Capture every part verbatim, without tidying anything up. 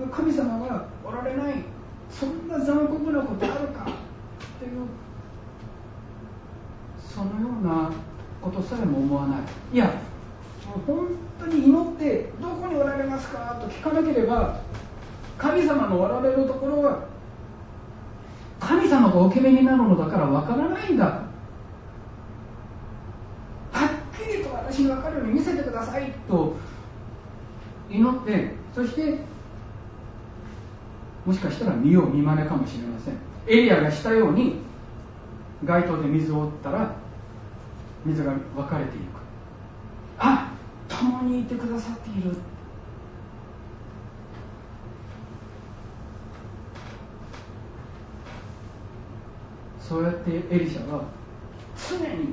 神様がおられない、そんな残酷なことあるかっていう、そのようなことさえも思わない。いや、もう本当に祈ってどこにおられますかと聞かなければ、神様のおられるところは神様がお決めになるのだからわからないんだ、はっきりと私に分かるように見せてくださいと祈って、そしてもしかしたら見よう見まねかもしれません。エリアがしたように街灯で水を打ったら水が分かれていく。あ、共にいてくださっている。そうやってエリシャは常に、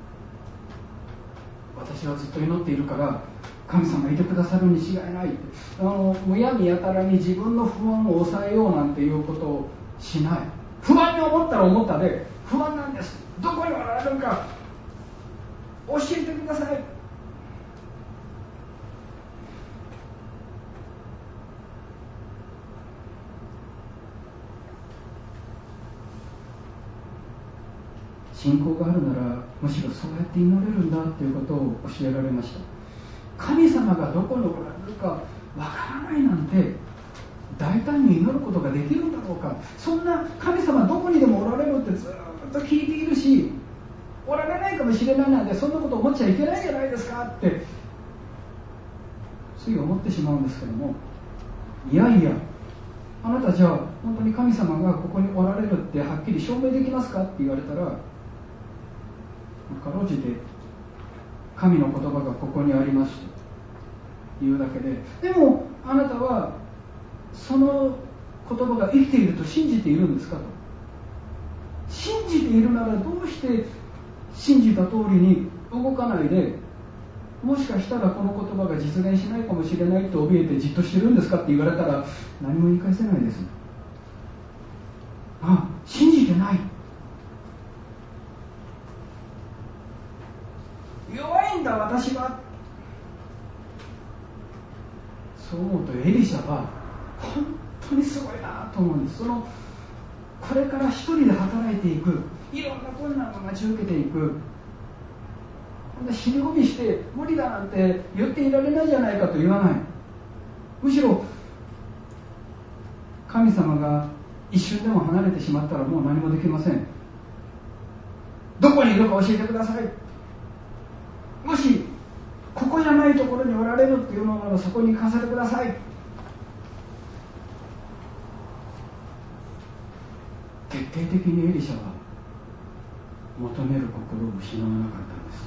私はずっと祈っているから神様いてくださるに違いないって、あのむやみやたらに自分の不安を抑えようなんていうことをしない。不安に思ったら思ったで、不安なんです、どこにおられるか教えてください。信仰があるならむしろそうやって祈れるんだということを教えられました。神様がどこにおられるかわからないなんて大胆に祈ることができるんだろうか。そんな神様どこにでもおられるってずっと聞いているし、おられないかもしれないなんてそんなこと思っちゃいけないじゃないですかってつい思ってしまうんですけども、いやいや、あなたじゃあ本当に神様がここにおられるってはっきり証明できますかって言われたら、かろうじて神の言葉がここにありますと言うだけで、でもあなたはその言葉が生きていると信じているんですかと。信じているならどうして信じた通りに動かないで、もしかしたらこの言葉が実現しないかもしれないと怯えてじっとしてるんですかって言われたら何も言い返せないです。あ、信じてない、弱いんだ私は。そう思うとエリシャは本当にすごいなと思うんです。そのこれから一人で働いていく、いろんな困難を待ち受けていく、死に込みして無理だなんて言っていられないじゃないかと言わない。むしろ神様が一瞬でも離れてしまったらもう何もできません。どこにいるか教えてください。もしここじゃないところにおられるっていうのならそこに行かせてください。徹底的にエリシャは求める心を失わなかったんです。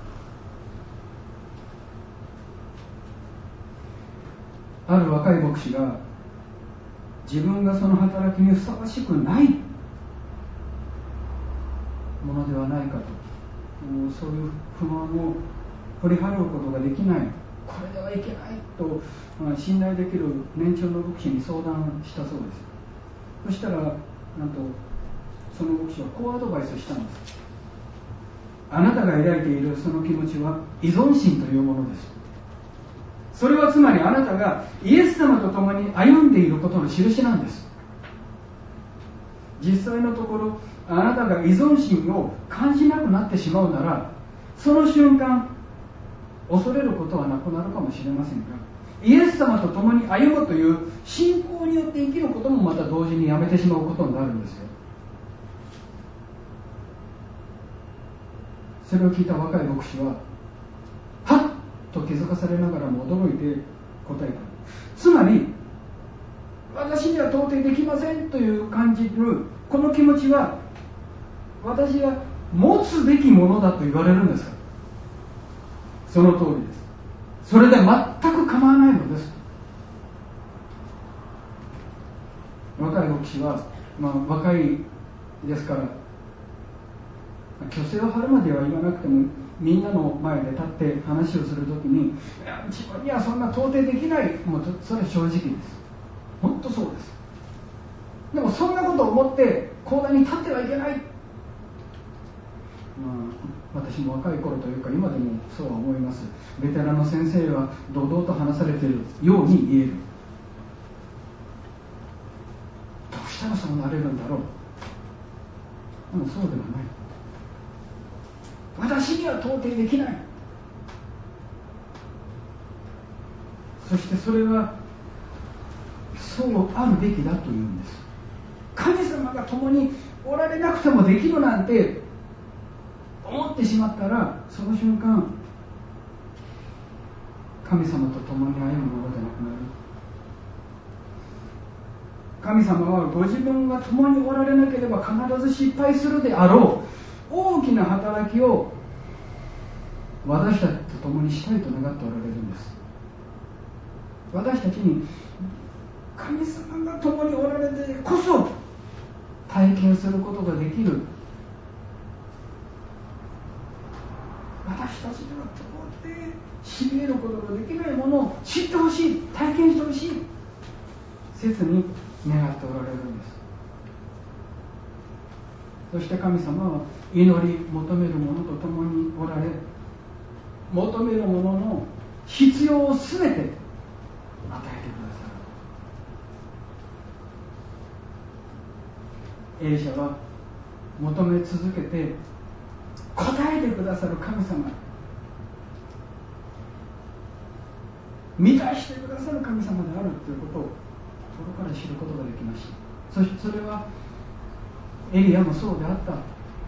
ある若い牧師が自分がその働きにふさわしくないものではないかと、そういう不満を取り払うことができない、これではいけないと信頼できる年長の牧師に相談したそうです。そしたらなんとその牧師はこうアドバイスしたんです。あなたが抱いているその気持ちは依存心というものです。それはつまりあなたがイエス様と共に歩んでいることの印なんです。実際のところあなたが依存心を感じなくなってしまうなら、その瞬間恐れることはなくなるかもしれませんが、イエス様と共に歩むという信仰によって生きることもまた同時にやめてしまうことになるんですよ。それを聞いた若い牧師ははっと気づかされながらも驚いて答えた。つまり私には到底できませんという感じるこの気持ちは私が持つべきものだと言われるんですか。その通りです。それで全く構わないのです。若い牧師は、まあ、若いですから虚勢を張るまでは言わなくてもみんなの前で立って話をするときに、いや自分にはそんな到底できない、もうそれは正直です。本当そうです。でもそんなことを思って講談に立ってはいけない、まあ、私も若い頃というか今でもそうは思います。ベテランの先生は堂々と話されているように言える。 してもそうなれるんだろう。でもそうではない。私には到底できない。そしてそれはそうあるべきだというんです。神様が共におられなくてもできるなんて思ってしまったら、その瞬間神様と共に歩むものでなくなる。神様はご自分が共におられなければ必ず失敗するであろう大きな働きを私たちと共にしたいと願っておられるんです。私たちに神様が共におられてこそ体験することができる、私たちには到底知り得ることができないものを知ってほしい、体験してほしい、切に願っておられるんです。そして神様は祈り求める者と共におられ、求める者の必要をすべて与えてくださる。エリシャは求め続けて答えてくださる神様、満たしてくださる神様であるということを心から知ることができました。そしてそれはエリアもそうであった。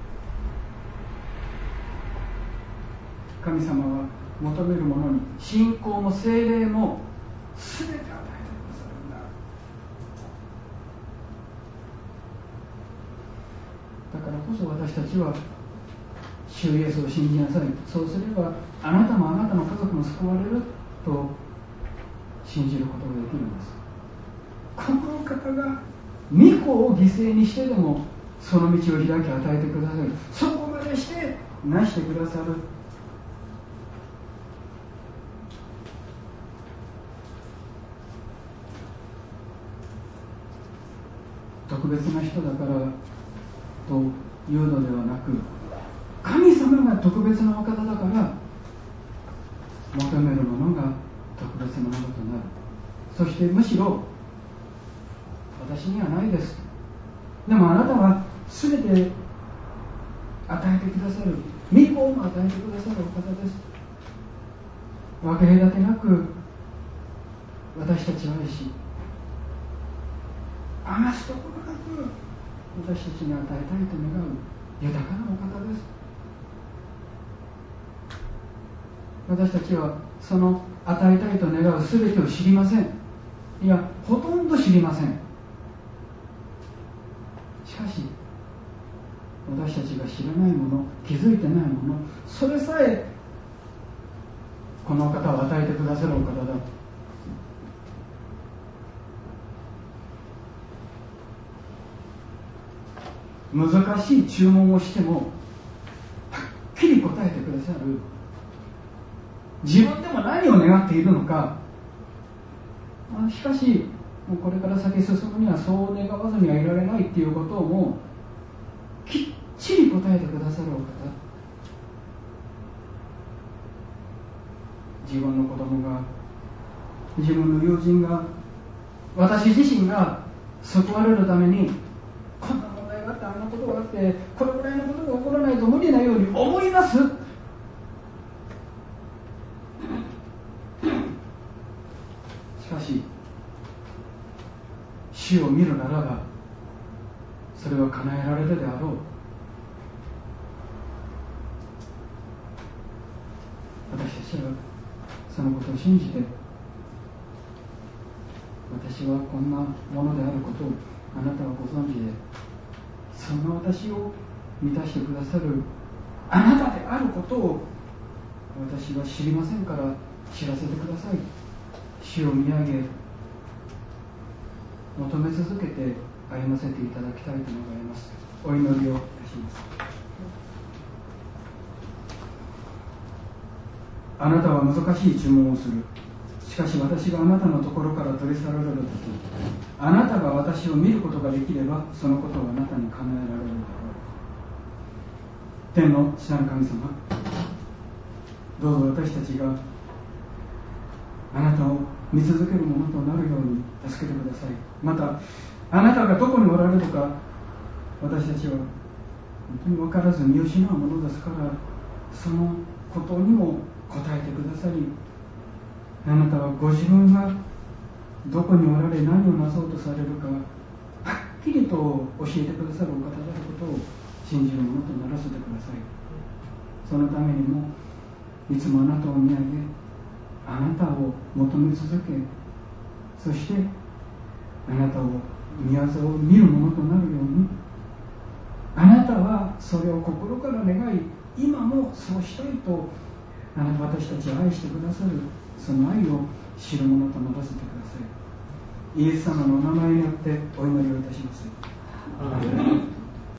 神様は求める者に信仰も聖霊も全て与えてくださるんだ。だからこそ私たちは主イエスを信じなさい、そうすればあなたもあなたの家族も救われると信じることができるんです。この方が御子を犠牲にしてでもその道を開き与えてくださる、そこまでしてなしてくださる。特別な人だからというのではなく、神様が特別なお方だから求めるものが特別なものとなる。そしてむしろ私にはないです、でもあなたは全て与えてくださる、御子をも与えてくださるお方です。分け隔てなく私たちを愛し、余すところなく私たちに与えたいと願う豊かなお方です。私たちはその与えたいと願う全てを知りません。いや、ほとんど知りません。しかし私たちが知らないもの、気づいてないもの、それさえこのお方を与えてくださるお方だ。難しい注文をしてもはっきり答えてくださる。自分でも何を願っているのか、しかしこれから先進むにはそう願わずにはいられないっていうことをもうきっちり答えてくださるお方。自分の子供が、自分の友人が、私自身が救われるためにこんな問題があって、あんなことがあって、これぐらいのことが起こらないと無理なように思います。しかし主を見るならばそれは叶えられるであろう。私たちはそのことを信じて、私はこんなものであることをあなたはご存知で、その私を満たしてくださるあなたであることを私は知りませんから知らせてください。主を見上げ求め続けて歩ませていただきたいと願います。お祈りをいたします。あなたは難しい注文をする。しかし私があなたのところから取り去られるとき、あなたが私を見ることができればそのことをあなたに叶えられるだろう。天の父なる神様、どうぞ私たちがあなたを見続けるものとなるように助けてください。またあなたがどこにおられるか私たちは本当に分からず見失うものですから、そのことにも答えてくださり、あなたはご自分がどこにおられ何をなそうとされるかはっきりと教えてくださるお方であることを信じるものとならせてください。そのためにもいつもあなたを見上げ、あなたを求め続け、そしてあなたを御業を見るものとなるように、あなたはそれを心から願い、今もそうしたいとあなた私たちを愛してくださる、その愛を知るものとならせてください。イエス様のお名前によってお祈りをいたします。